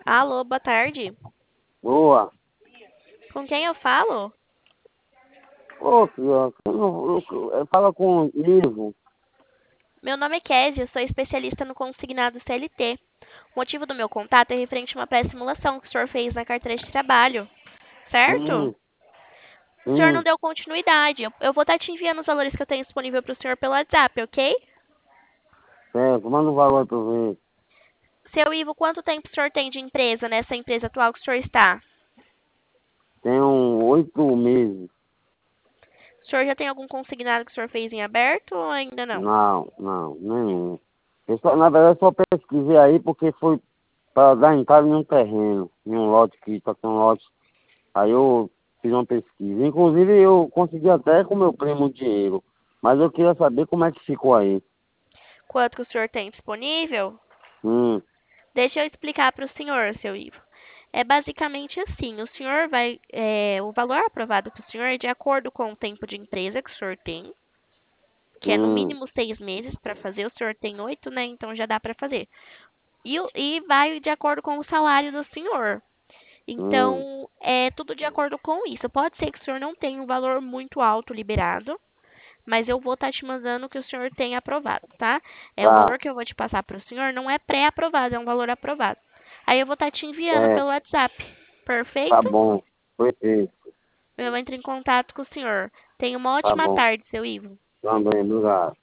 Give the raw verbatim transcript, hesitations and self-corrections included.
Alô, boa tarde. Boa. Com quem eu falo? Ô, filha, eu não- eu- eu- fala com o Ivo. Meu nome é Kézia, sou especialista no consignado C L T. O motivo do meu contato é referente a uma pré-simulação que o senhor fez na carteira de trabalho, certo? Hum, O senhor não hum, deu continuidade. Eu, eu vou estar te enviando os valores que eu tenho disponível para o senhor pelo WhatsApp, ok? certo, manda o valor pra eu ver. Seu Ivo, quanto tempo o senhor tem de empresa nessa empresa atual que o senhor está? Tem um oito meses. O senhor já tem algum consignado que o senhor fez em aberto ou ainda não? Não, não, nenhum. Eu só, na verdade, só pesquisei aí porque foi para dar entrada em um terreno, em um lote que só tem um lote. Aí eu fiz uma pesquisa. Inclusive, eu consegui até com meu primo o dinheiro. Mas eu queria saber como é que ficou aí. Quanto que o senhor tem disponível? Hum, Deixa eu explicar para o senhor, seu Ivo. É basicamente assim, o senhor vai, é, o valor aprovado para o senhor é de acordo com o tempo de empresa que o senhor tem, que é no hum, mínimo seis meses para fazer, o senhor tem oito, né? Então já dá para fazer. E, o- e vai de acordo com o salário do senhor. hum. Então, é tudo de acordo com isso. Pode ser que o senhor não tenha um valor muito alto liberado, mas eu vou estar te mandando o que o senhor tem aprovado, tá? É o Tá, valor que eu vou te passar para o senhor, não é pré-aprovado, é um valor aprovado. Aí eu vou estar te enviando é, pelo WhatsApp. tá Perfeito? bom. Perfeito. Eu entro em contato com o senhor. Tenha uma Tá ótima bom. tarde, seu Ivo. Também, obrigado.